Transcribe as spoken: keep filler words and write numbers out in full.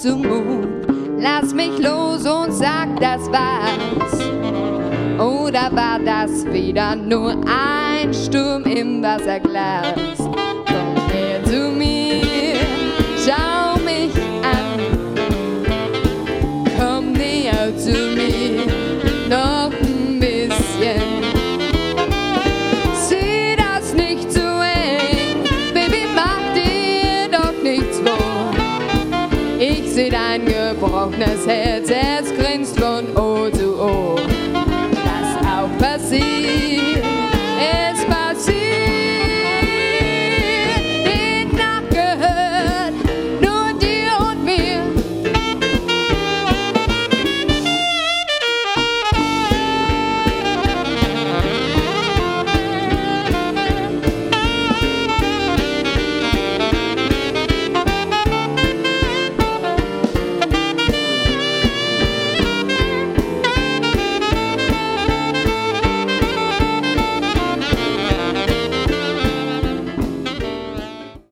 zum Mond. Lass mich los und sag, das war's. Oder war das wieder nur ein Sturm im Wasserglas?